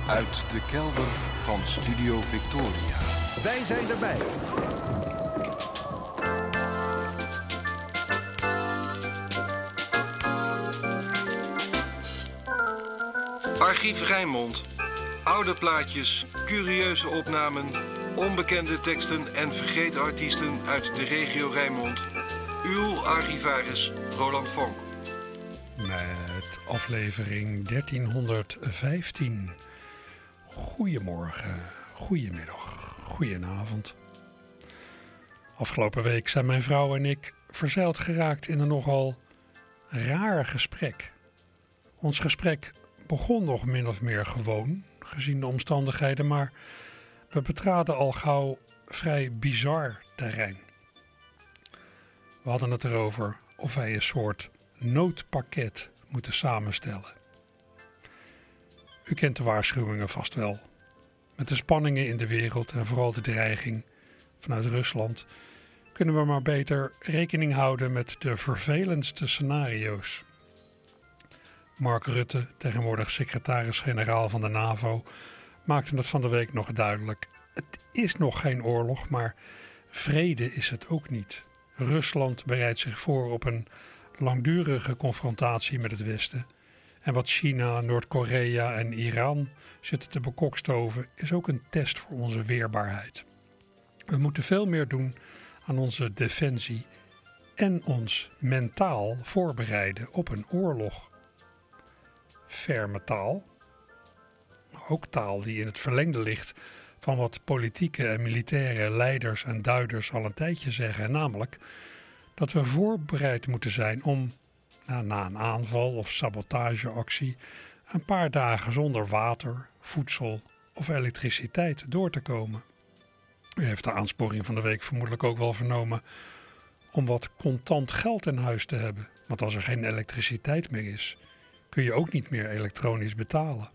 Uit de kelder van Studio Victoria. Wij zijn erbij. Archief Rijnmond. Oude plaatjes, curieuze opnamen, onbekende teksten en vergeten artiesten uit de regio Rijnmond. Uw archivaris Roland Vonk. Met aflevering 1315. Goedemorgen, goedemiddag, goedenavond. Afgelopen week zijn mijn vrouw en ik verzeild geraakt in een nogal raar gesprek. Ons gesprek begon nog min of meer gewoon, gezien de omstandigheden, maar we betraden al gauw vrij bizar terrein. We hadden het erover of wij een soort noodpakket moeten samenstellen. U kent de waarschuwingen vast wel. Met de spanningen in de wereld en vooral de dreiging vanuit Rusland kunnen we maar beter rekening houden met de vervelendste scenario's. Mark Rutte, tegenwoordig secretaris-generaal van de NAVO, maakte het van de week nog duidelijk. Het is nog geen oorlog, maar vrede is het ook niet. Rusland bereidt zich voor op een langdurige confrontatie met het Westen. En wat China, Noord-Korea en Iran zitten te bekokstoven is ook een test voor onze weerbaarheid. We moeten veel meer doen aan onze defensie en ons mentaal voorbereiden op een oorlog. Ferme taal, maar ook taal die in het verlengde ligt van wat politieke en militaire leiders en duiders al een tijdje zeggen, namelijk dat we voorbereid moeten zijn om na een aanval of sabotageactie een paar dagen zonder water, voedsel of elektriciteit door te komen. U heeft de aansporing van de week vermoedelijk ook wel vernomen om wat contant geld in huis te hebben. Want als er geen elektriciteit meer is, kun je ook niet meer elektronisch betalen.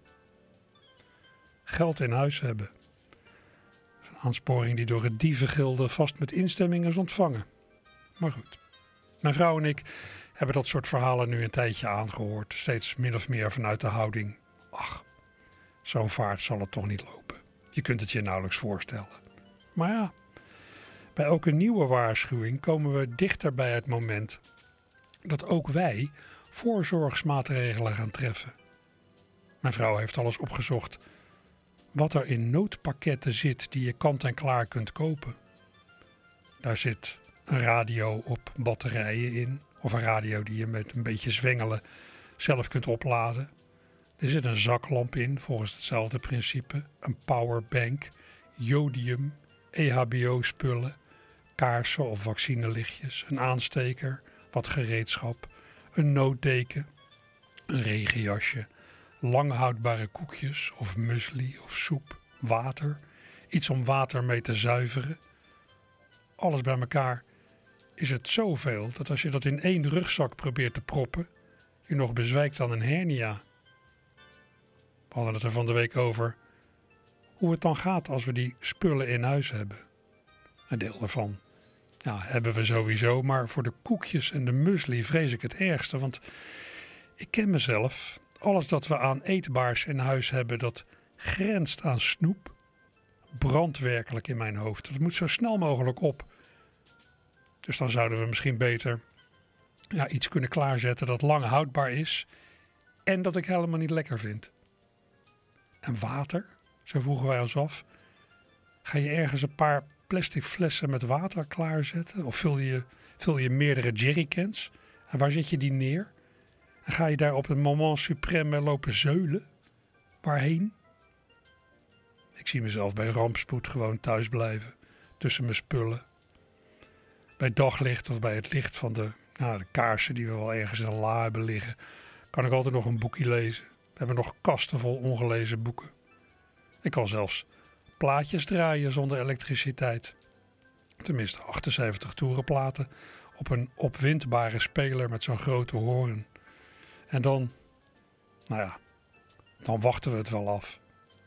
Geld in huis hebben. Dat is een aansporing die door het dievengilde vast met instemming is ontvangen. Maar goed, mijn vrouw en ik hebben dat soort verhalen nu een tijdje aangehoord. Steeds min of meer vanuit de houding: ach, zo'n vaart zal het toch niet lopen. Je kunt het je nauwelijks voorstellen. Maar ja, bij elke nieuwe waarschuwing komen we dichter bij het moment dat ook wij voorzorgsmaatregelen gaan treffen. Mijn vrouw heeft alles opgezocht wat er in noodpakketten zit die je kant en klaar kunt kopen. Daar zit een radio op batterijen in, of een radio die je met een beetje zwengelen zelf kunt opladen. Er zit een zaklamp in, volgens hetzelfde principe, een powerbank, jodium, EHBO-spullen, kaarsen of vaccinelichtjes, een aansteker, wat gereedschap, een nooddeken, een regenjasje, lang houdbare koekjes of muesli of soep, water, iets om water mee te zuiveren. Alles bij elkaar is het zoveel dat als je dat in één rugzak probeert te proppen, je nog bezwijkt aan een hernia. We hadden het er van de week over hoe het dan gaat als we die spullen in huis hebben. Een deel daarvan hebben we sowieso, maar voor de koekjes en de muesli vrees ik het ergste, want ik ken mezelf. Alles dat we aan eetbaars in huis hebben, dat grenst aan snoep, brandt werkelijk in mijn hoofd. Dat moet zo snel mogelijk op. Dus dan zouden we misschien beter iets kunnen klaarzetten dat lang houdbaar is en dat ik helemaal niet lekker vind. En water, zo vroegen wij ons af. Ga je ergens een paar plastic flessen met water klaarzetten? Of vul je meerdere jerrycans? En waar zet je die neer? En ga je daar op een moment suprême lopen zeulen? Waarheen? Ik zie mezelf bij rampspoed gewoon thuis blijven, tussen mijn spullen. Bij daglicht of bij het licht van de kaarsen die we wel ergens in een la hebben liggen, kan ik altijd nog een boekje lezen. We hebben nog kasten vol ongelezen boeken. Ik kan zelfs plaatjes draaien zonder elektriciteit. Tenminste 78 toerenplaten op een opwindbare speler met zo'n grote hoorn. En dan wachten we het wel af.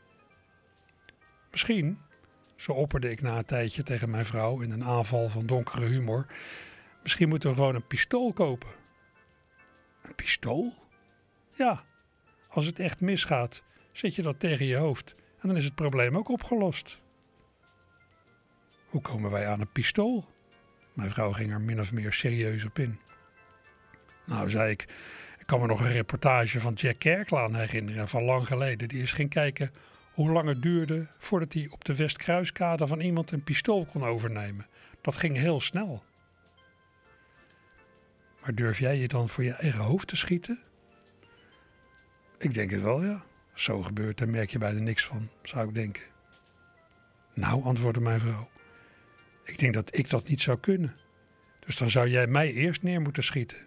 Misschien, zo opperde ik na een tijdje tegen mijn vrouw in een aanval van donkere humor, misschien moeten we gewoon een pistool kopen. Een pistool? Ja, als het echt misgaat, zet je dat tegen je hoofd en dan is het probleem ook opgelost. Hoe komen wij aan een pistool? Mijn vrouw ging er min of meer serieus op in. Nou, zei ik kan me nog een reportage van Jack Kerklaan herinneren van lang geleden. Die eens ging kijken hoe lang het duurde voordat hij op de Westkruiskade van iemand een pistool kon overnemen. Dat ging heel snel. Maar durf jij je dan voor je eigen hoofd te schieten? Ik denk het wel, ja. Als zo gebeurt, dan merk je bijna niks van, zou ik denken. Nou, antwoordde mijn vrouw. Ik denk dat ik dat niet zou kunnen. Dus dan zou jij mij eerst neer moeten schieten.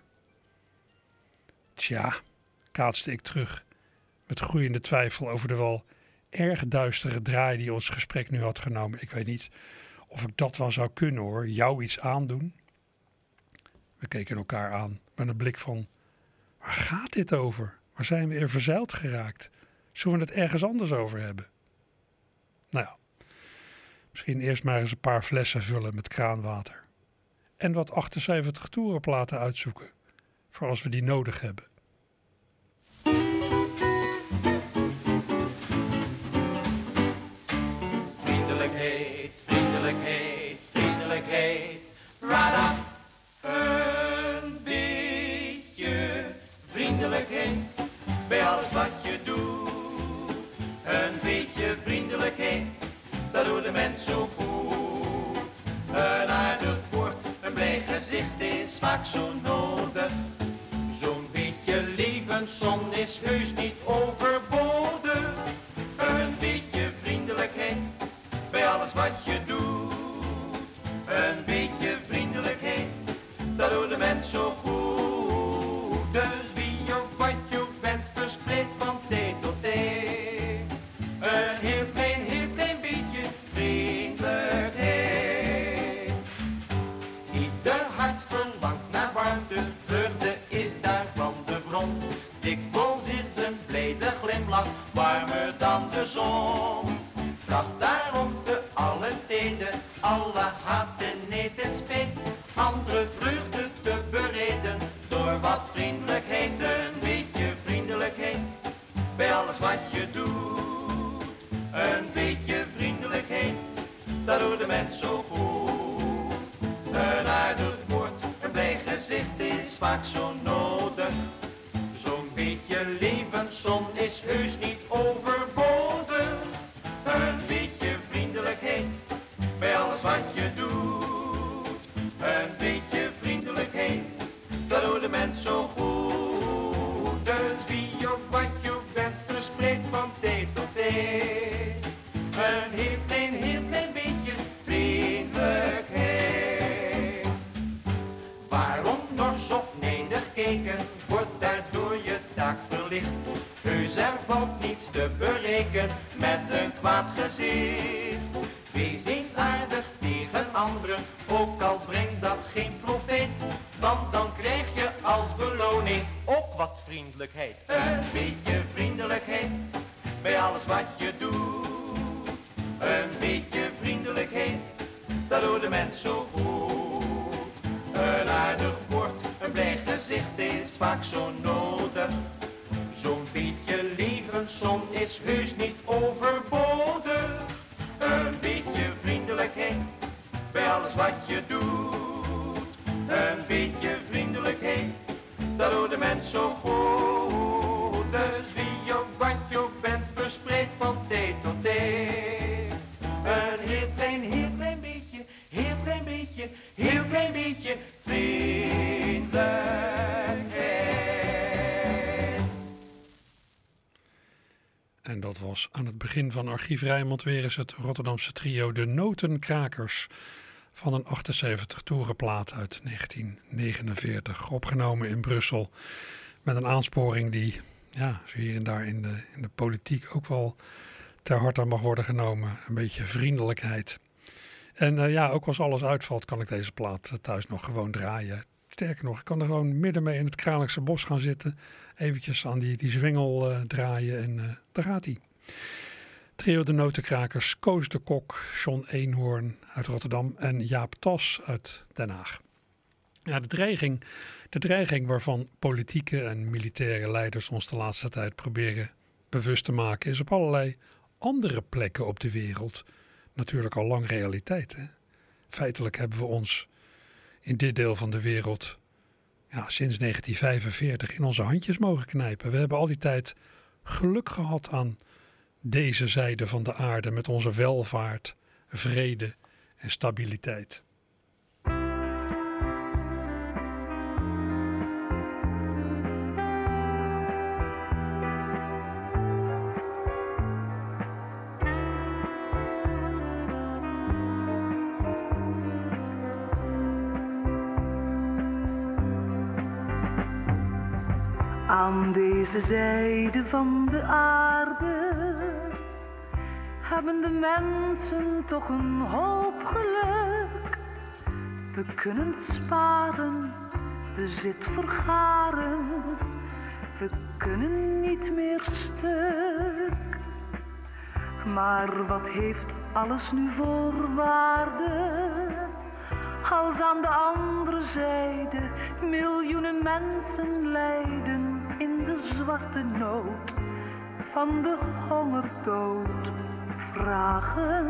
Tja, kaatste ik terug, met groeiende twijfel over de wel erg duistere draai die ons gesprek nu had genomen. Ik weet niet of ik dat wel zou kunnen hoor, jou iets aandoen. We keken elkaar aan met een blik van, waar gaat dit over? Waar zijn we weer verzeild geraakt? Zullen we het ergens anders over hebben? Nou ja, misschien eerst maar eens een paar flessen vullen met kraanwater. En wat 78 toerenplaten uitzoeken, voor als we die nodig hebben. Vriendelijkheid, vriendelijkheid, vriendelijkheid. Rada. Een beetje vriendelijkheid bij alles wat je doet. Een beetje vriendelijkheid, dat doet de mens zo goed. Een aardig woord, een blij gezicht is vaak zo nodig. Zo'n beetje levenszon is heus niet overbodig. Een beetje vriendelijkheid bij alles wat je doet. Een beetje vriendelijkheid, dat doet de mens zo goed. Dus wie of wat je ook bent, verspreid van tijd tot tijd. Een heel klein beetje vriendelijkheid. Ieder hart verlangt naar warmte, vreugde is daarvan de bron. Dikwijls is een blijde glimlach warmer dan de zon. Tracht daarom te alle tijden, alle haat en neid en spijt, andere vreugde te bereden, door wat vriendelijkheid, een beetje vriendelijkheid, bij alles wat je doet. Een beetje vriendelijkheid, dat doet de mens zo goed. Een aardig woord, een blij gezicht is vaak zo nodig. Zo'n beetje levenszon is heus niet overbodig. Een beetje vriendelijkheid, bij alles wat je doet. Een beetje vriendelijkheid, dat doet de mens zo goed. Dus wie of wat je ook bent, verspreid van tijd tot tijd. Een heel klein beetje vriendelijkheid. Waarom nors of neder kijken, wordt daardoor je taak verlicht. Heus er valt niets te bereiken met een kwaad gezicht. Wees eens aardig tegen anderen, ook al brengt dat geen profijt. Want dan krijg je als beloning ook wat vriendelijkheid. Een beetje vriendelijkheid, bij alles wat je doet. Een beetje vriendelijkheid, dat doet de mens zo goed. Een aardig woord, een blij gezicht is vaak zo nodig. Zo'n beetje levenszon is heus niet overbodig. Een beetje vriendelijkheid, bij alles wat je doet. Een beetje vriendelijkheid, dat doet de mens zo goed. Dus wie of wat je ook bent, verspreid van tijd tot tijd. Een heel klein beetje, heel klein beetje, heel klein beetje vriendelijkheid. En dat was aan het begin van Archief Rijnmond weer eens het Rotterdamse trio De Notenkrakers van een 78 toerenplaat uit 1949, opgenomen in Brussel met een aansporing die ja, zo hier en daar in de politiek ook wel ter harte mag worden genomen. Een beetje vriendelijkheid. En ja, ook als alles uitvalt kan ik deze plaat thuis nog gewoon draaien. Sterker nog, ik kan er gewoon midden mee in het Kralingse Bos gaan zitten. Eventjes aan die zwengel draaien en daar gaat hij. Trio De Notenkrakers, Koos de Kok, John Eenhoorn uit Rotterdam en Jaap Tas uit Den Haag. Ja, de dreiging waarvan politieke en militaire leiders ons de laatste tijd proberen bewust te maken is op allerlei andere plekken op de wereld natuurlijk al lang realiteit. Hè? Feitelijk hebben we ons in dit deel van de wereld sinds 1945 in onze handjes mogen knijpen. We hebben al die tijd geluk gehad aan deze zijde van de aarde met onze welvaart, vrede en stabiliteit. Aan deze zijde van de aarde hebben de mensen toch een hoop geluk. We kunnen sparen, bezit vergaren, we kunnen niet meer stuk. Maar wat heeft alles nu voor waarde, als aan de andere zijde miljoenen mensen lijden in de zwarte nood van de hongerdood vragen.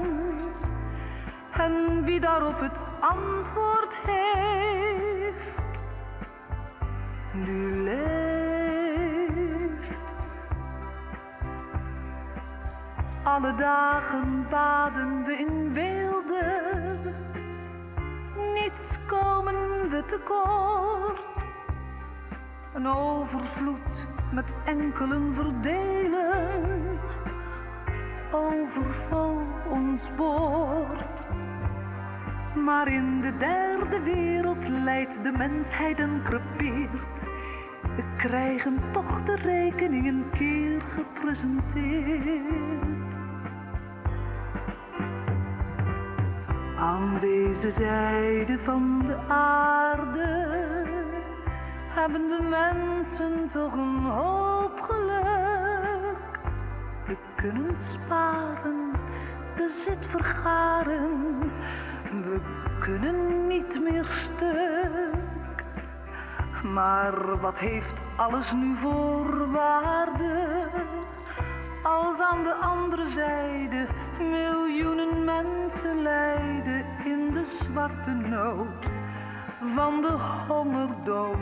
En wie daarop het antwoord heeft, nu leeft. Alle dagen baden we in beelden, niets komen we tekort. Een overvloed met enkelen verdelen, overvol ons bord. Maar in de derde wereld leidt de mensheid een krepier. We krijgen toch de rekening een keer gepresenteerd. Aan deze zijde van de aarde hebben de mensen toch een hoop geluk. We kunnen sparen, bezit vergaren, we kunnen niet meer stuk. Maar wat heeft alles nu voor waarde, als aan de andere zijde miljoenen mensen lijden in de zwarte nood van de hongerdood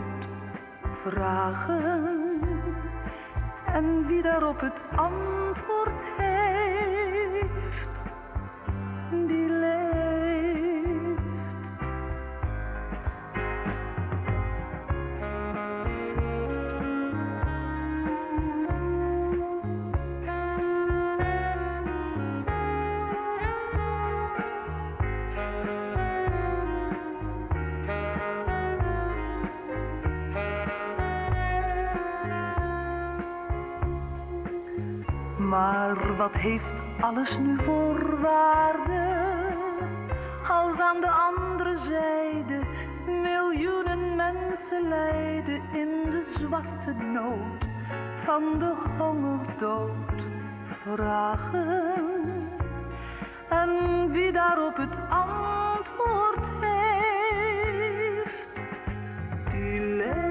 vragen. En wie daarop het antwoord heeft, die leeft. Maar wat heeft alles nu voor waarde, als aan de andere zijde miljoenen mensen lijden in de zwarte nood van de hongerdood vragen. En wie daarop het antwoord heeft, die leeft.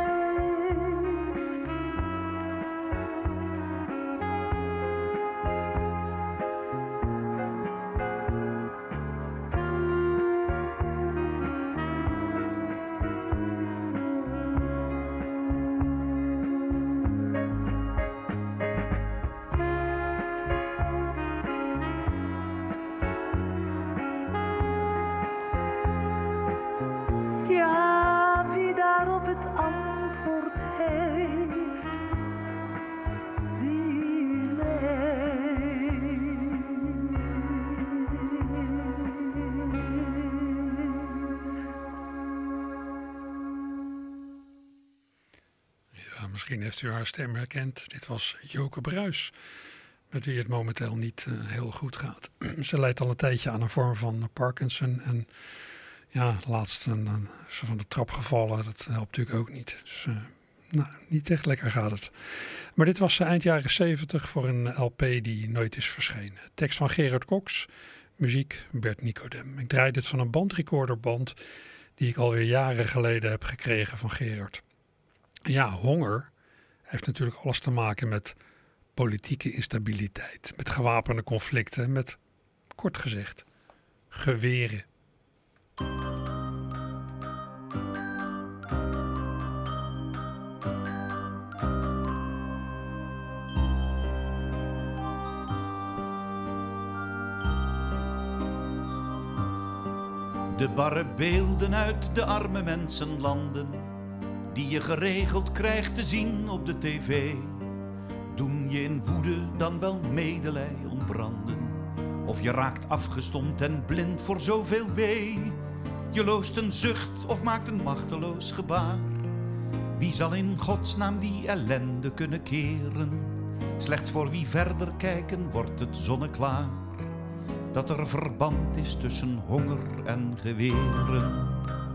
Misschien heeft u haar stem herkend. Dit was Joke Bruis, met wie het momenteel niet heel goed gaat. Ze lijdt al een tijdje aan een vorm van Parkinson. En laatst is ze van de trap gevallen. Dat helpt natuurlijk ook niet. Dus niet echt lekker gaat het. Maar dit was eind jaren 70 voor een LP die nooit is verschenen. Tekst van Gerard Cox, muziek Bert Nicodem. Ik draai dit van een bandrecorderband die ik alweer jaren geleden heb gekregen van Gerard. Ja, honger heeft natuurlijk alles te maken met politieke instabiliteit, met gewapende conflicten, met, kort gezegd, geweren. De barre beelden uit de arme mensenlanden, die je geregeld krijgt te zien op de tv, doen je in woede dan wel medelij ontbranden. Of je raakt afgestompt en blind voor zoveel wee. Je loost een zucht of maakt een machteloos gebaar. Wie zal in godsnaam die ellende kunnen keren? Slechts voor wie verder kijken wordt het zonneklaar, dat er verband is tussen honger en geweren.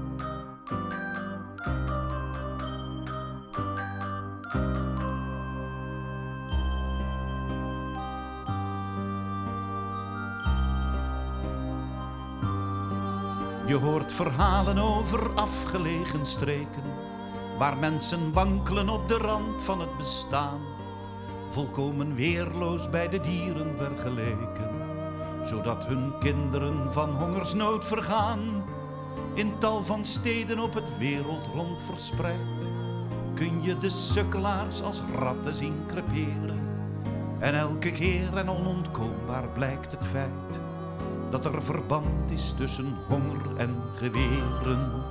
Je hoort verhalen over afgelegen streken, waar mensen wankelen op de rand van het bestaan, volkomen weerloos bij de dieren vergeleken, zodat hun kinderen van hongersnood vergaan. In tal van steden op het wereldrond verspreid kun je de sukkelaars als ratten zien creperen. En elke keer en onontkoombaar blijkt het feit dat er verband is tussen honger en geweren.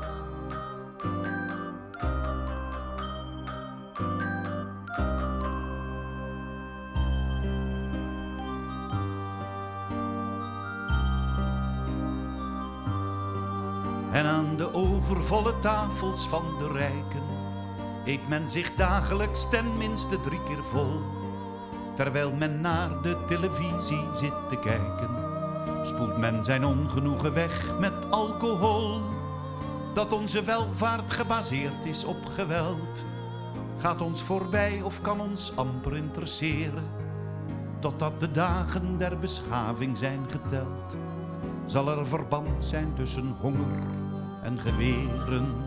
En aan de overvolle tafels van de rijken eet men zich dagelijks ten minste 3 keer vol. Terwijl men naar de televisie zit te kijken, spoelt men zijn ongenoegen weg met alcohol. Dat onze welvaart gebaseerd is op geweld gaat ons voorbij of kan ons amper interesseren. Totdat de dagen der beschaving zijn geteld, zal er verband zijn tussen honger en geweren.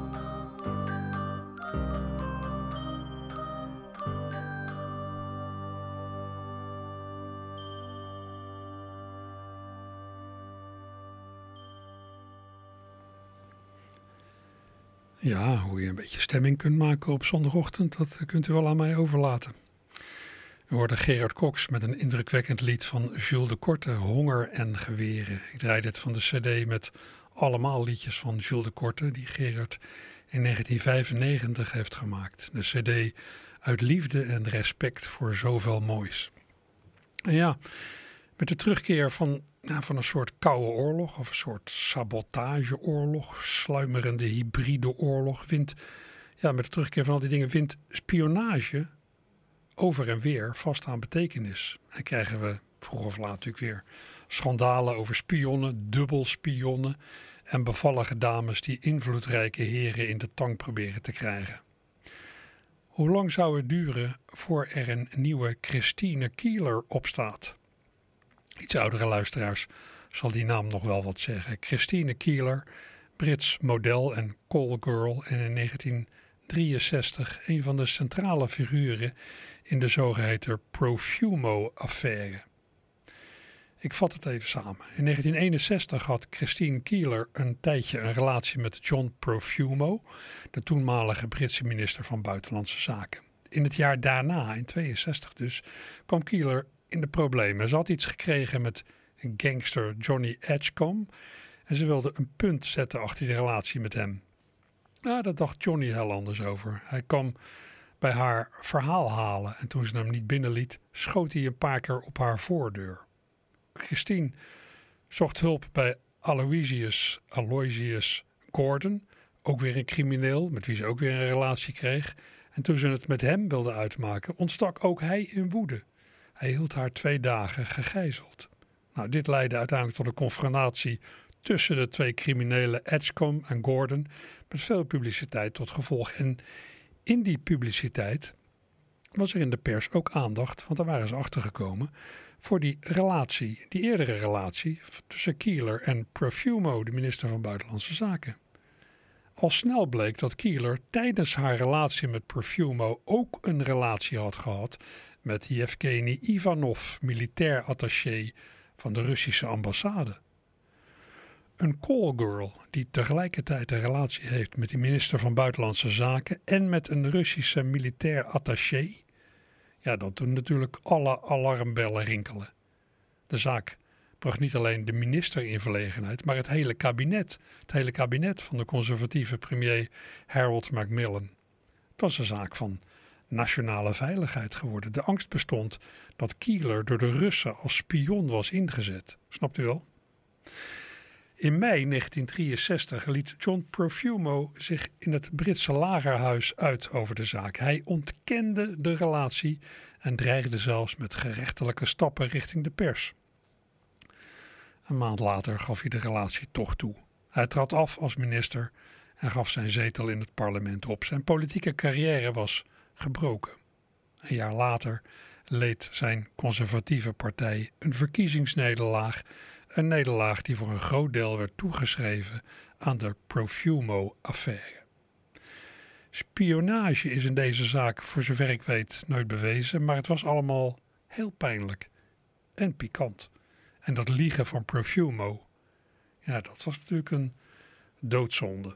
Ja, hoe je een beetje stemming kunt maken op zondagochtend, dat kunt u wel aan mij overlaten. We hoorden Gerard Cox met een indrukwekkend lied van Jules de Korte, Honger en Geweren. Ik draai dit van de cd met allemaal liedjes van Jules de Korte, die Gerard in 1995 heeft gemaakt. De cd uit liefde en respect voor zoveel moois. En ja, met de terugkeer van een soort koude oorlog of een soort sabotageoorlog, sluimerende hybride oorlog, met de terugkeer van al die dingen wint spionage over en weer vast aan betekenis. En krijgen we vroeg of laat natuurlijk weer schandalen over spionnen, dubbelspionnen en bevallige dames die invloedrijke heren in de tang proberen te krijgen. Hoe lang zou het duren voor er een nieuwe Christine Keeler opstaat? Iets oudere luisteraars zal die naam nog wel wat zeggen. Christine Keeler, Brits model en callgirl en in 1963 een van de centrale figuren in de zogeheten Profumo-affaire. Ik vat het even samen. In 1961 had Christine Keeler een tijdje een relatie met John Profumo, de toenmalige Britse minister van Buitenlandse Zaken. In het jaar daarna, in 1962 dus, kwam Keeler in de problemen. Ze had iets gekregen met gangster Johnny Edgecombe en ze wilde een punt zetten achter die relatie met hem. Nou, daar dacht Johnny heel anders over. Hij kwam bij haar verhaal halen en toen ze hem niet binnenliet, schoot hij een paar keer op haar voordeur. Christine zocht hulp bij Aloysius Gordon, ook weer een crimineel met wie ze ook weer een relatie kreeg. En toen ze het met hem wilde uitmaken, ontstak ook hij in woede. Hij hield haar 2 dagen gegijzeld. Nou, dit leidde uiteindelijk tot een confrontatie tussen de 2 criminelen Edgecombe en Gordon, met veel publiciteit tot gevolg. En in die publiciteit was er in de pers ook aandacht, want daar waren ze achtergekomen, voor die relatie, die eerdere relatie tussen Keeler en Profumo, de minister van Buitenlandse Zaken. Al snel bleek dat Keeler tijdens haar relatie met Profumo ook een relatie had gehad met Yevgeny Ivanov, militair attaché van de Russische ambassade. Een callgirl die tegelijkertijd een relatie heeft met de minister van Buitenlandse Zaken en met een Russische militair attaché. Ja, dat doen natuurlijk alle alarmbellen rinkelen. De zaak bracht niet alleen de minister in verlegenheid, maar het hele kabinet. Het hele kabinet van de conservatieve premier Harold Macmillan. Het was een zaak van nationale veiligheid geworden. De angst bestond dat Keeler door de Russen als spion was ingezet. Snapt u wel? In mei 1963 liet John Profumo zich in het Britse lagerhuis uit over de zaak. Hij ontkende de relatie en dreigde zelfs met gerechtelijke stappen richting de pers. Een maand later gaf hij de relatie toch toe. Hij trad af als minister en gaf zijn zetel in het parlement op. Zijn politieke carrière was gebroken. Een jaar later leed zijn conservatieve partij een verkiezingsnederlaag. Een nederlaag die voor een groot deel werd toegeschreven aan de Profumo-affaire. Spionage is in deze zaak, voor zover ik weet, nooit bewezen, maar het was allemaal heel pijnlijk en pikant. En dat liegen van Profumo, ja, dat was natuurlijk een doodzonde.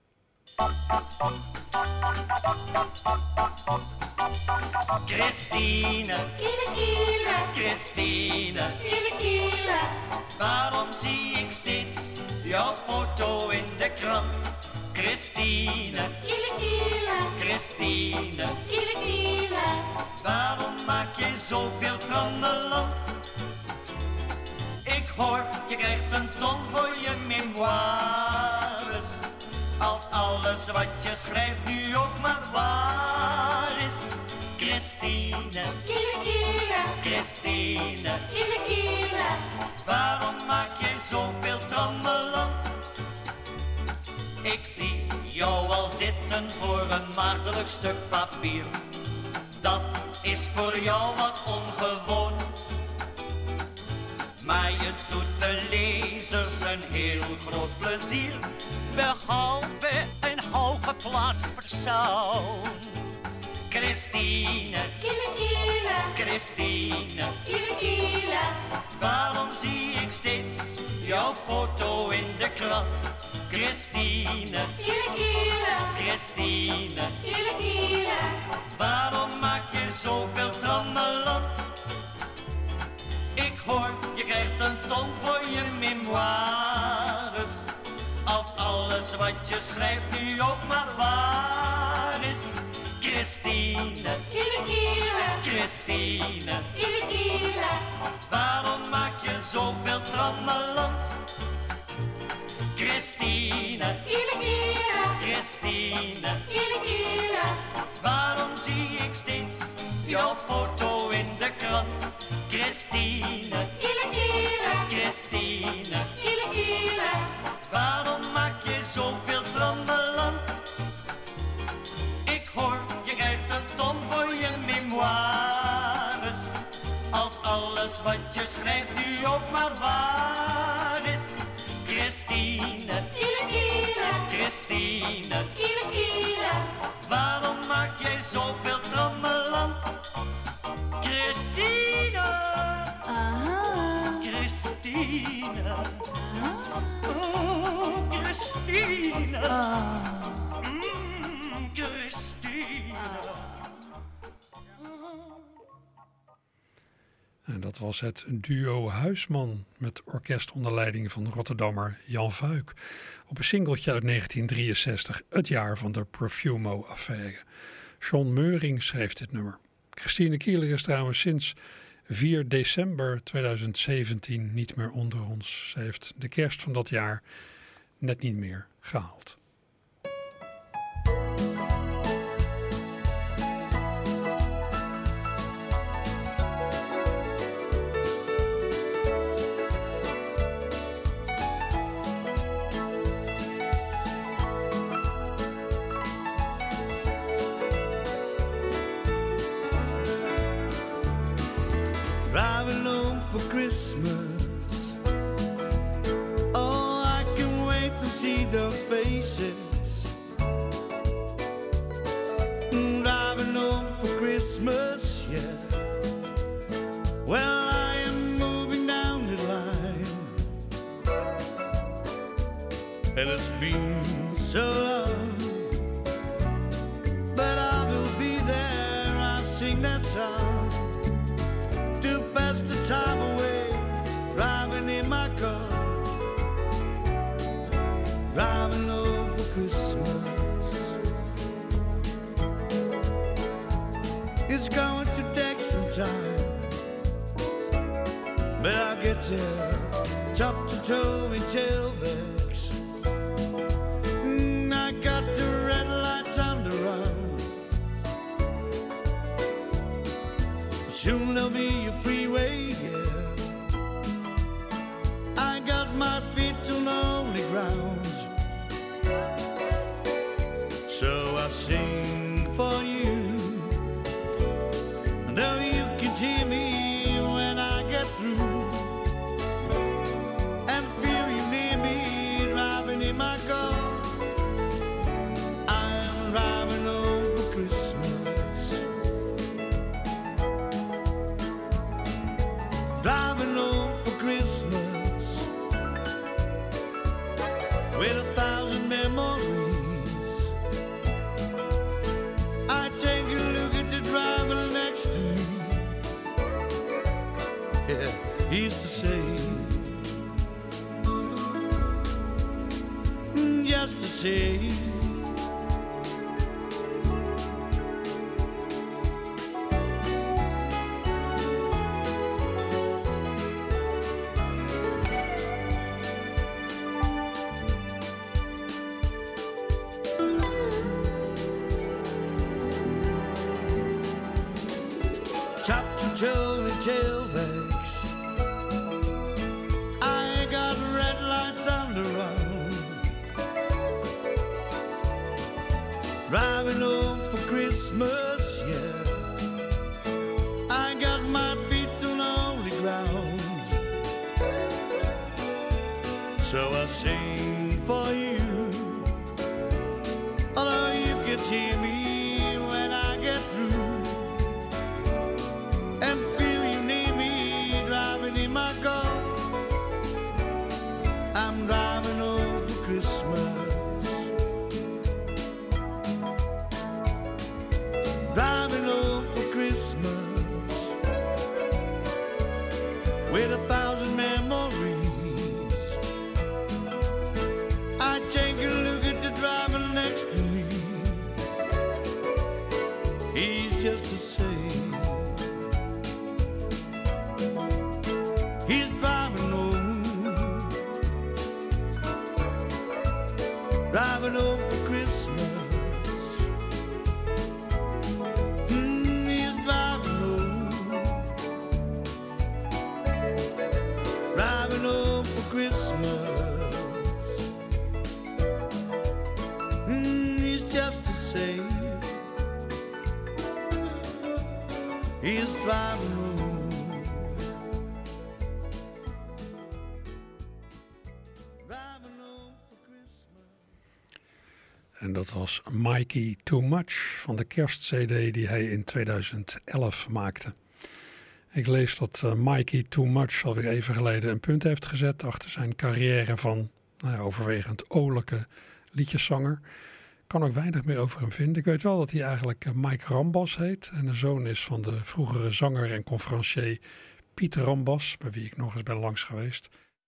Christine, Kiele, kiele, Christine, kiele, kiele. waarom zie ik steeds jouw foto in de krant? Christine, Kiele, kiele, Christine, kiele, kiele. waarom maak je zoveel trammeland? Ik hoor, je krijgt een ton voor je memoires. Als alles wat je schrijft nu ook maar waar is. Christine, Kiele, kiele, Christine, kiele, kiele. waarom maak je zoveel trammeland? Ik zie jou al zitten voor een maagdelijk stuk papier. Dat is voor jou wat ongewoon. Maar je doet de lezers een heel groot plezier. Behalve een hooggeplaatst persoon. Christine, Kiele, kiele, Christine, kiele, kiele. waarom zie ik steeds jouw foto in de krant? Christine, Kiele, kiele, Christine, kiele, kiele. waarom maak je zoveel trammeland? Ik hoor, je krijgt een ton voor je memoires. Als alles wat je schrijft nu ook maar waar is. Christine, Kiele, kiele, Christine, kiele, kiele. waarom maak je zoveel trammeland? Christine, Kiele, kiele, Christine, kiele, kiele. waarom zie ik steeds jouw foto in de krant? Christine, Kiele, kiele, Christine, kiele, kiele. waarom maak je zoveel trammeland? Ik hoor, je krijgt een ton voor je memoires. Als alles wat je schrijft nu ook maar waar is. Christine, Kiele, kiele, Christine, kiele, kiele. waarom maak jij zoveel trammeland? Christine, Aha. Christine, oh, Christine, Christine. En dat was het duo Huisman met orkest onder leiding van Rotterdammer Jan Vuik. Op een singeltje uit 1963, het jaar van de Profumo-affaire. John Meuring schreef dit nummer. Christine Keeler is trouwens sinds 4 december 2017 niet meer onder ons. Ze heeft de kerst van dat jaar net niet meer gehaald. Driving home for Christmas. Oh, I can wait to see those faces. Driving home for Christmas, yeah. guitar, top to toe in tailbacks. I got the red lights on the run. Soon there'll be a freeway, yeah. I got my feet on lonely grounds, so I sing for you. Though you can hear me when I get through, and feel you near me driving in my car. I'm driving home for Christmas, driving home for Christmas, with 1,000 memories. I take a look at the driver next to me. Yeah, he used to say, just to say, top to toe in tailbacks. I got red lights on the run, driving home for Christmas, yeah. I got my feet on only ground, so I sing for you. Although you can hear me when I get through, and feel you near me driving in my car. I'm driving home for Christmas, driving home for Christmas, with 1,000 memories. I take a look at the driver next to me. He's just the same. He's driving home, driving home for Christmas. He's driving home, driving home for Christmas. He's just the same. He's driving home. En dat was Mikey Too Much van de kerstcd die hij in 2011 maakte. Ik lees dat Mikey Too Much alweer even geleden een punt heeft gezet achter zijn carrière van overwegend olijke liedjeszanger. Ik kan ook weinig meer over hem vinden. Ik weet wel dat hij eigenlijk Mike Rambas heet en een zoon is van de vroegere zanger en conferencier Piet Rambas, bij wie ik nog eens ben langs geweest.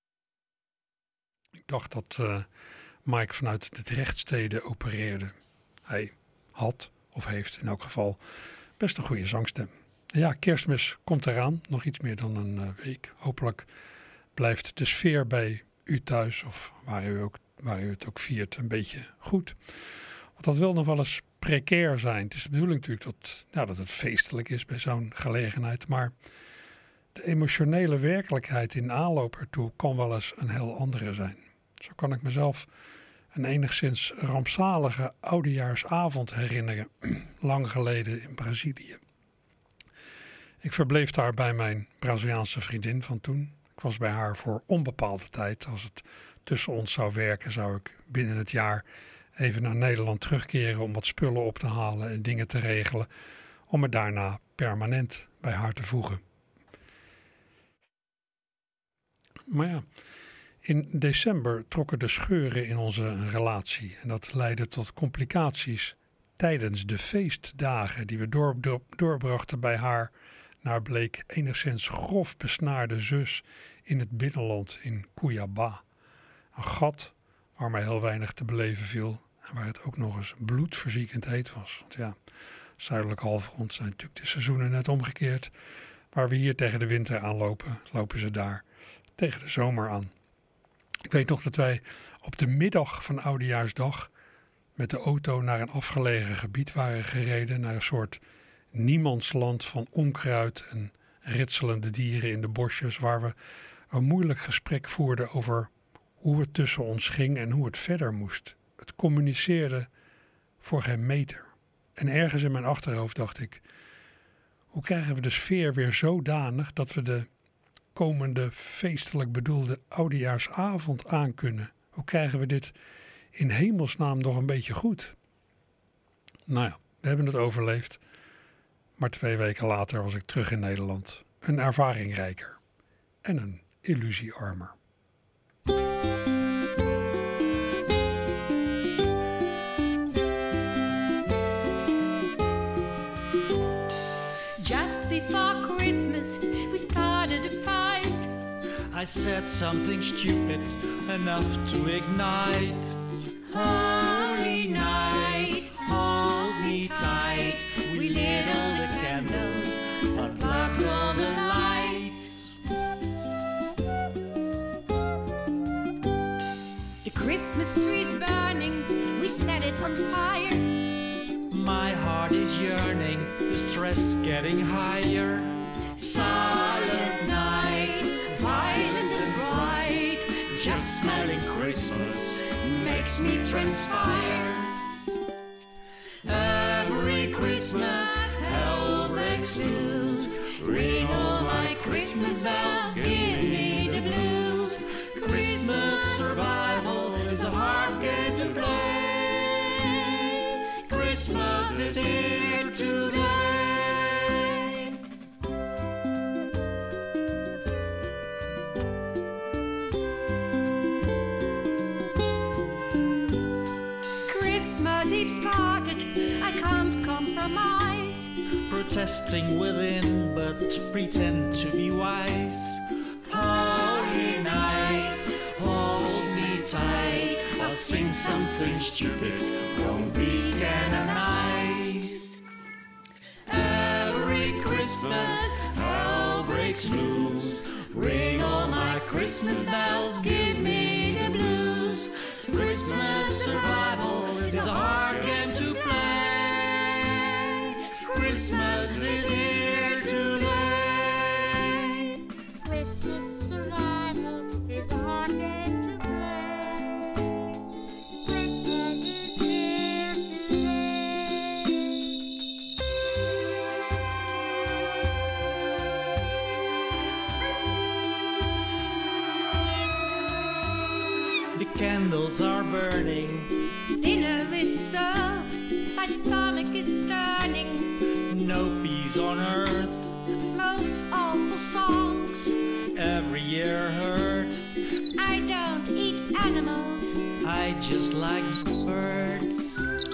Ik dacht dat Mike vanuit de Drechtstede opereerde. Hij had, of heeft in elk geval, best een goede zangstem. Ja, Kerstmis komt eraan, nog iets meer dan een week. Hopelijk blijft de sfeer bij u thuis, of waar u het ook viert, een beetje goed. Want dat wil nog wel eens precair zijn. Het is de bedoeling natuurlijk dat het feestelijk is bij zo'n gelegenheid, maar de emotionele werkelijkheid in aanloop ertoe kan wel eens een heel andere zijn. Zo kan ik mezelf een enigszins rampzalige oudejaarsavond herinneren, lang geleden in Brazilië. Ik verbleef daar bij mijn Braziliaanse vriendin van toen. Ik was bij haar voor onbepaalde tijd. Als het tussen ons zou werken, zou ik binnen het jaar even naar Nederland terugkeren om wat spullen op te halen en dingen te regelen, om me daarna permanent bij haar te voegen. Maar ja, in december trokken de scheuren in onze relatie en dat leidde tot complicaties tijdens de feestdagen die we doorbrachten bij haar naar bleek enigszins grof besnaarde zus in het binnenland in Cuiabá. Een gat waar maar heel weinig te beleven viel en waar het ook nog eens bloedverziekend heet was. Want ja, zuidelijke halfrond zijn natuurlijk de seizoenen net omgekeerd. Waar we hier tegen de winter aanlopen, lopen ze daar tegen de zomer aan. Ik weet nog dat wij op de middag van Oudejaarsdag met de auto naar een afgelegen gebied waren gereden, naar een soort niemandsland van onkruid en ritselende dieren in de bosjes, waar we een moeilijk gesprek voerden over hoe het tussen ons ging en hoe het verder moest. Het communiceerde voor geen meter. En ergens in mijn achterhoofd dacht ik, hoe krijgen we de sfeer weer zodanig dat we de komende feestelijk bedoelde Oudejaarsavond aankunnen? Hoe krijgen we dit in hemelsnaam nog een beetje goed? Nou ja, we hebben het overleefd. Maar 2 weken later was ik terug in Nederland. Een ervaringrijker en een illusiearmer. Just before Christmas, we started a fight. I said something stupid enough to ignite. Holy night, hold me tight. We lit all the candles, unplugged all the lights. The Christmas tree's burning, we set it on fire. My heart is yearning, the stress getting higher. Silent night, violent and bright. Just smelling Christmas makes me transpire. Every Christmas, hell breaks loose. Ring all my Christmas bells, give me the blues. Christmas survival is a hard game to play. Christmas is here today. Christmas Eve started, I can't compromise. Protesting within, but pretend to be wise. Holy night, hold me tight. I'll sing something stupid, won't be canonized. Every Christmas, hell breaks loose. Ring all my Christmas bells, give me the blues. Christmas survival is a hard game to play. Christmas is here today. Christmas survival is a hard game to play. Christmas is here today. The candles are burning, Dinner is served, my stomach is turning. no peace on earth. Most awful songs. Every year heard, I don't eat animals. I just like birds.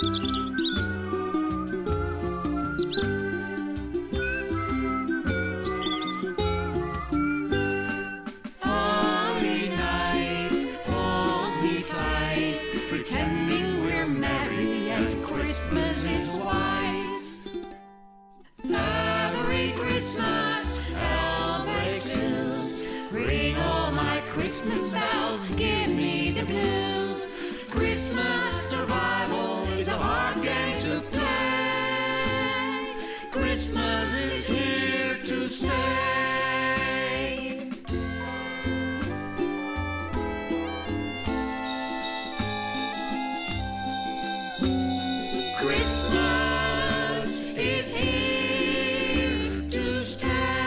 Holy night, hold me tight. Pretending we're married and Christmas is white. Every Christmas, hell breaks loose. Ring all my Christmas bells, give me the blues. Christmas survival is a hard game to play. Christmas is here to stay. Christmas is here to stay.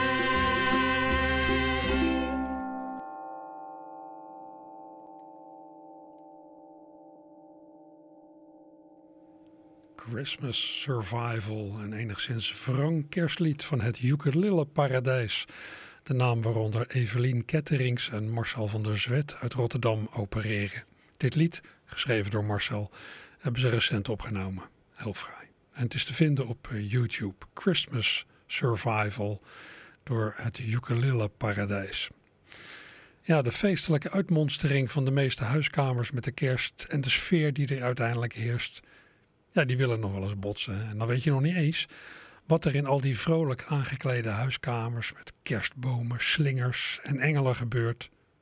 Christmas Survival, een enigszins wrang kerstlied van het Ukulele Paradijs. De naam waaronder Evelien Ketterings en Marcel van der Zwet uit Rotterdam opereren. Dit lied, geschreven door Marcel, hebben ze recent opgenomen. Heel fraai. En het is te vinden op YouTube. Christmas Survival door het Ukulele Paradijs. Ja, de feestelijke uitmonstering van de meeste huiskamers met de kerst en de sfeer die er uiteindelijk heerst, ja, die willen nog wel eens botsen. En dan weet je nog niet eens wat er in al die vrolijk aangeklede huiskamers met kerstbomen, slingers en engelen gebeurt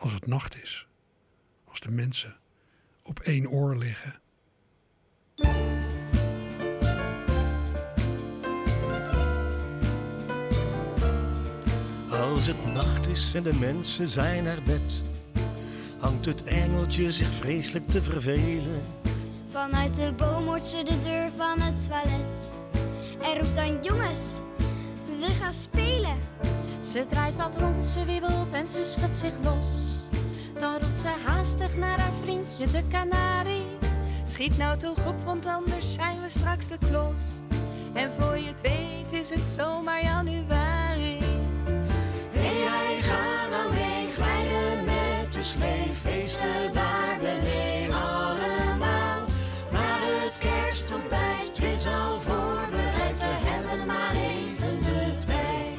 als het nacht is. Als de mensen op één oor liggen. Als het nacht is en de mensen zijn naar bed, hangt het engeltje zich vreselijk te vervelen. Vanuit de boom hoort ze de deur van het toilet en roept dan: jongens, we gaan spelen. Ze draait wat rond, ze wiebelt en ze schudt zich los. Dan roept ze haastig naar haar vriendje de kanarie. Schiet nou toch op, want anders zijn we straks de klos. En voor je het weet is het zomaar januari. Hey, ga nou mee, glijden met de slee. Feesten daar beneden allemaal. Maar het kerstontbijt is al voorbereid. We hebben maar even de tijd.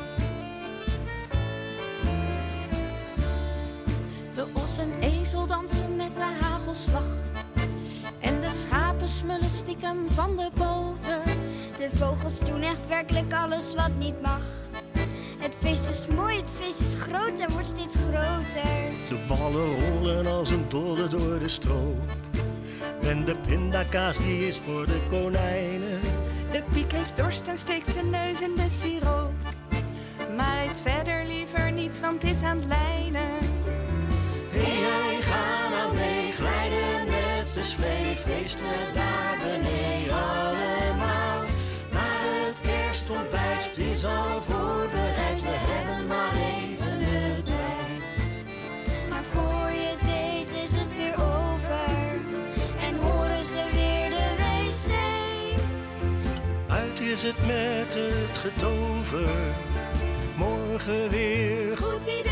De os en ezel dansen met de hagelslag. En de schapen smullen stiekem van de boter. De vogels doen echt werkelijk alles wat niet mag. Het feest is mooi, het feest is groot en wordt steeds groter. De ballen rollen als een dolle door de stroop. En de pindakaas die is voor de konijnen. De piek heeft dorst en steekt zijn neus in de siroop. Maar eet verder liever niets, want het is aan het lijnen. Hey, ga nou mee, glijden met de slee. Feesten daar beneden allemaal. Maar het kerstontbijt is al voorbereid. We hebben maar even de tijd. Maar voor je het weet is het weer over. En horen ze weer de wc. Uit is het met het getover. Morgen weer. Goed idee.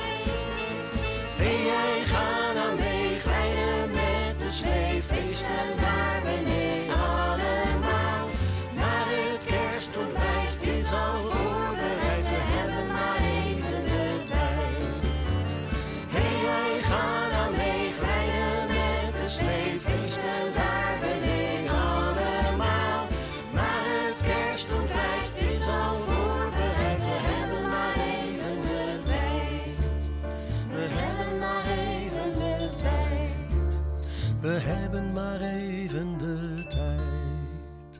Hey, ga nou mee, glijden met de slee. Feesten daar beneden allemaal. Maar het kerstontbijt is al voorbereid. We hebben maar even de tijd. Hey, ga nou mee, glijden met de slee. Feesten daar beneden allemaal. Maar het kerstontbijt is al voorbereid. We hebben maar even de tijd. We hebben maar even de tijd. We hebben maar even de tijd.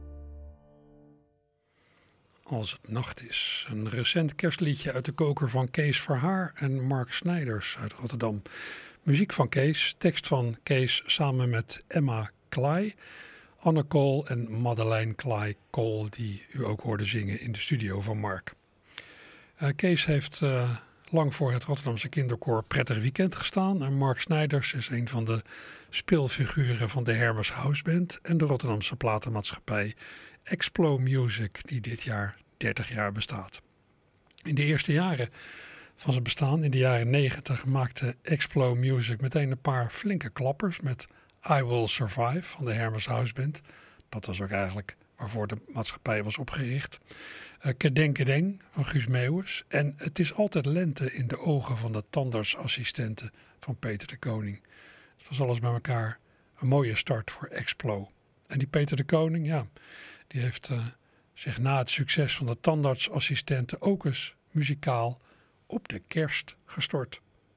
Als het nacht is. Een recent kerstliedje uit de koker van Kees Verhaar en Mark Snijders uit Rotterdam. Muziek van Kees, tekst van Kees samen met Emma Klaai, Anne Kool en Madeleine Klaai-Kool, die u ook hoorde zingen in de studio van Mark. Kees heeft lang voor het Rotterdamse kinderkoor Prettig Weekend gestaan. En Mark Snijders is een van de speelfiguren van de Hermes House Band en de Rotterdamse platenmaatschappij Explo Music, die dit jaar 30 jaar bestaat. In de eerste jaren van zijn bestaan, in de jaren 90, maakte Explo Music meteen een paar flinke klappers met I Will Survive van de Hermes House Band. Dat was ook eigenlijk waarvoor de maatschappij was opgericht. Kedeng Kedeng van Guus Meeuwis. En Het is altijd lente in de ogen van de tandartsassistenten van Peter de Koning. Het was alles bij elkaar een mooie start voor Explo. En die Peter de Koning, ja, die heeft zich na het succes van de tandartsassistenten ook eens muzikaal op de kerst gestort.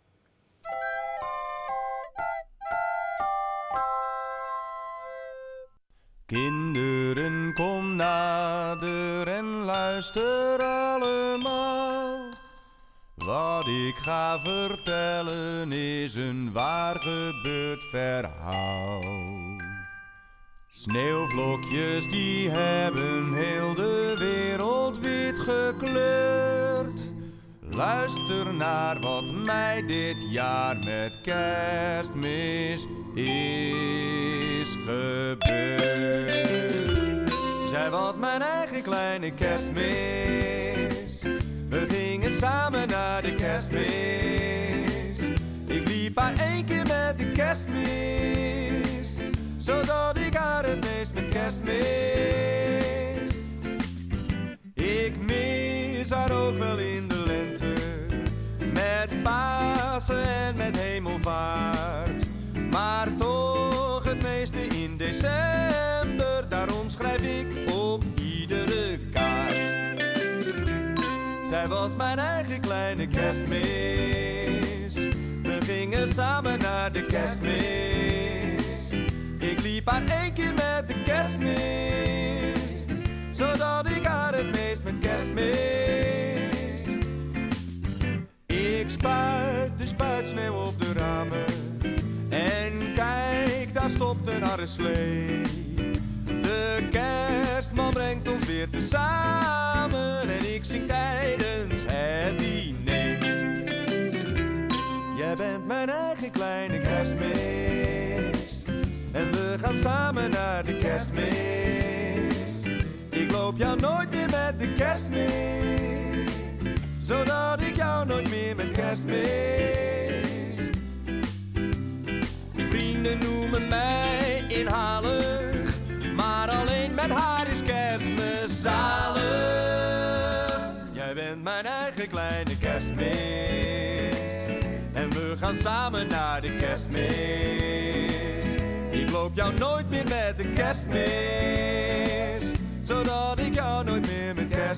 Kinderen, kom nader en luister allemaal. Wat ik ga vertellen is een waar gebeurd verhaal. Sneeuwvlokjes die hebben heel de wereld wit gekleurd. Luister naar wat mij dit jaar met Kerstmis is gebeurd. Zij was mijn eigen kleine kerstmis. We gingen samen naar de kerstmis. Ik liep haar 1 keer met de kerstmis, zodat ik haar het meest met kerst mis. Ik mis haar ook wel in de lente, met Pasen en met Hemelvaart. Maar toch het meeste in december, daarom schrijf ik op iedere kaart. Zij was mijn eigen kleine kerstmis. We gingen samen naar de kerstmis. Ik liep haar 1 keer met de kerstmis, zodat ik haar het meest met kerst mis. Ik spuit de spuitsneeuw op de ramen en kijk, daar stopt een harde slee. De kerstman brengt ons weer tezamen en ik zing tijdens het diner. Jij bent mijn eigen kleine kerstmis en we gaan samen naar de kerstmis. Ik loop jou nooit meer met de kerstmis, zodat ik jou nooit meer met kerst mis. Vrienden noemen mij inhalig, maar alleen met haar is kerstmis zalig. Jij bent mijn eigen kleine kerstmis en we gaan samen naar de kerstmis. Ik loop jou nooit meer met de kerstmis, zodat ik jou nooit meer met kerst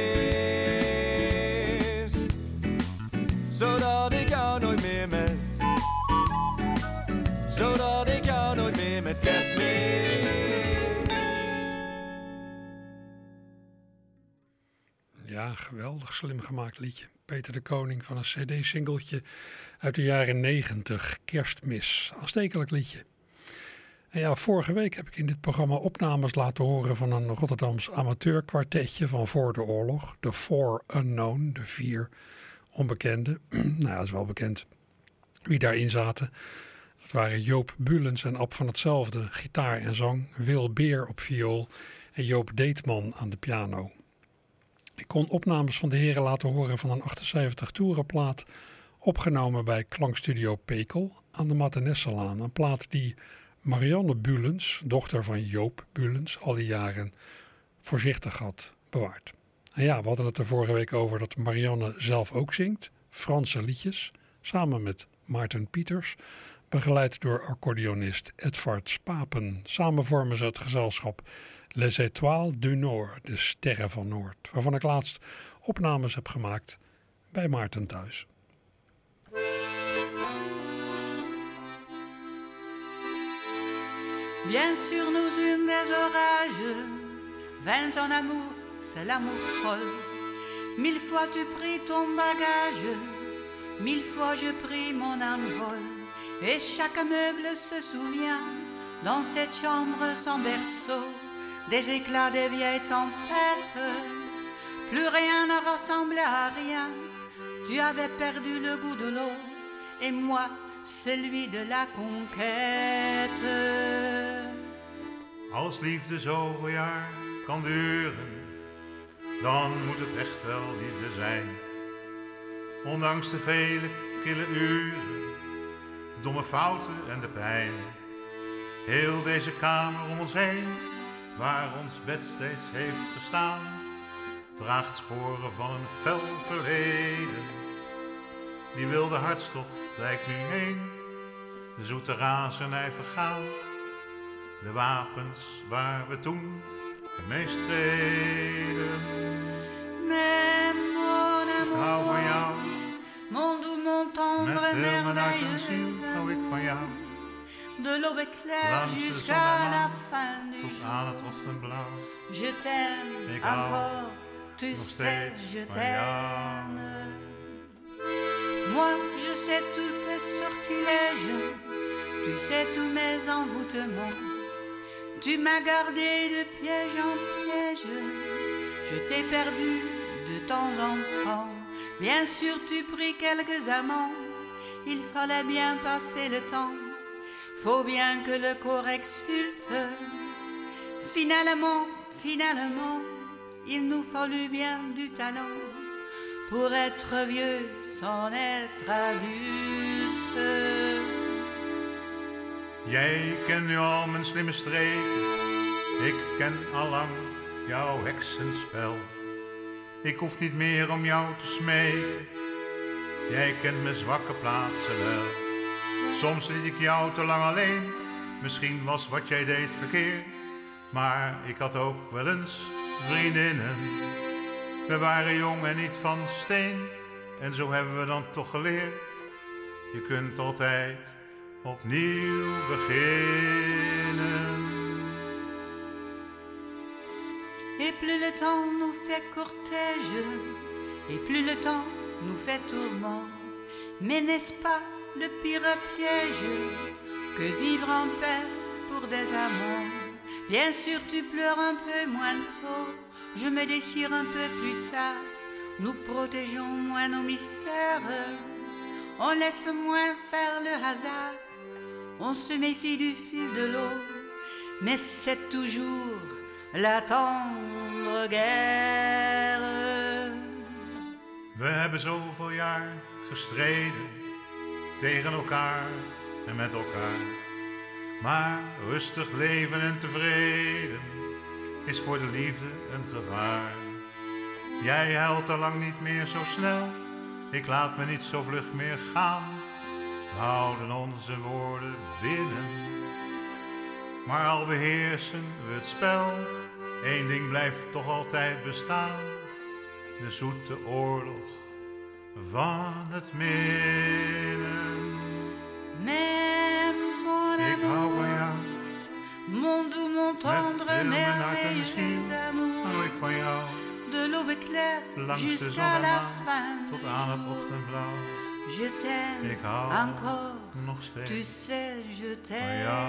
mis. Zodat ik jou nooit meer met, zodat ik jou nooit meer met kerst mis. Ja, geweldig slim gemaakt liedje. Peter de Koning van een cd-singeltje uit de jaren 90, Kerstmis. Aanstekelijk liedje. En ja, vorige week heb ik in dit programma opnames laten horen van een Rotterdams amateurkwartetje van voor de oorlog. De Four Unknown, de 4 onbekenden. Nou ja, dat is wel bekend wie daarin zaten. Dat waren Joop Bulens en Ab van Hetzelfde, gitaar en zang. Wil Beer op viool en Joop Deetman aan de piano. Ik kon opnames van de heren laten horen van een 78 toerenplaat, opgenomen bij Klankstudio Pekel aan de Mattenesselaan. Een plaat die Marianne Bulens, dochter van Joop Bulens, al die jaren voorzichtig had bewaard. En ja, we hadden het er vorige week over dat Marianne zelf ook zingt, Franse liedjes, samen met Maarten Pieters, begeleid door accordeonist Edvard Spapen. Samen vormen ze het gezelschap Les Étoiles du Nord, de Sterren van Noord, waarvan ik laatst opnames heb gemaakt bij Maarten thuis. Bien sûr nous eûmes des orages, 20 en amour, c'est l'amour folle. 1000 fois tu pris ton bagage, 1000 fois je pris mon envol. Et chaque meuble se souvient, dans cette chambre sans berceau, des éclats des vieilles tempêtes. Plus rien ne ressemblait à rien, tu avais perdu le goût de l'eau, et moi celui de la conquête. Als liefde zoveel jaar kan duren, dan moet het echt wel liefde zijn. Ondanks de vele kille uren, de domme fouten en de pijn. Heel deze kamer om ons heen, waar ons bed steeds heeft gestaan, draagt sporen van een fel verleden. Die wilde hartstocht lijkt nu heen, de zoete razernij vergaan. De wapens waar we toen het meest reden. Ik hou van jou, mon doux, mon tendre, met heel mijn hart en ziel hou ik van jou. De l'aube éclaire jusqu'à la fin du tot aan het ochtendblauw. Je t'aime encore, tu sais, je t'aime. Moi, je sais tous tes sortilèges, tu sais tous mes envoûtements. Tu m'as gardé de piège en piège, je t'ai perdu de temps en temps. Bien sûr, tu pris quelques amants, il fallait bien passer le temps. Faut bien que le corps exulte. Finalement, il nous fallut bien du talent pour être vieux sans être adulte. Jij kent nu al mijn slimme streken, ik ken allang jouw heksenspel. Ik hoef niet meer om jou te smeken, jij kent mijn zwakke plaatsen wel. Soms liet ik jou te lang alleen, misschien was wat jij deed verkeerd. Maar ik had ook wel eens vriendinnen. We waren jong en niet van steen, en zo hebben we dan toch geleerd. Je kunt altijd opnieuw beginnen. Et plus le temps nous fait cortège, et plus le temps nous fait tourment. Mais n'est-ce pas le pire piège que vivre en paix pour des amants? Bien sûr tu pleures un peu moins tôt, je me déchire un peu plus tard. Nous protégeons moins nos mystères, on laisse moins faire le hasard. On se méfie du fil de l'eau, mais c'est toujours la tendre guerre. We hebben zoveel jaar gestreden tegen elkaar en met elkaar. Maar rustig leven en tevreden is voor de liefde een gevaar. Jij huilt al lang niet meer zo snel, ik laat me niet zo vlug meer gaan. We houden onze woorden binnen, maar al beheersen we het spel. Eén ding blijft toch altijd bestaan, de zoete oorlog van het minnen. Ik hou van jou, mon doux, mon tendre, merveilleux amour. Hou ik van jou, de l'aube claire jusqu'à la fin. Tot aan het ochtendblauw. Je t'aime ik hou encore, nog steeds tu sais, je t'aime. Van jou.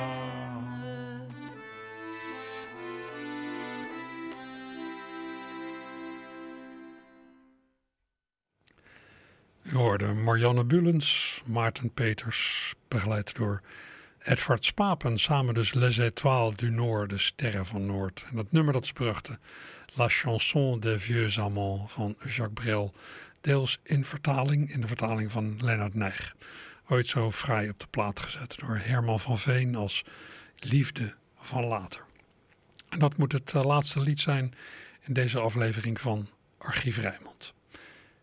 U hoorde Marianne Bulens, Maarten Peters, begeleid door Edvard Spapen, samen dus Les Étoiles du Nord, de Sterren van Noord. En dat nummer dat ze brachten, La Chanson des Vieux Amants van Jacques Brel, deels in de vertaling van Lennart Nijg. Ooit zo fraai op de plaat gezet door Herman van Veen als Liefde van Later. En dat moet het laatste lied zijn in deze aflevering van Archief Rijnmond.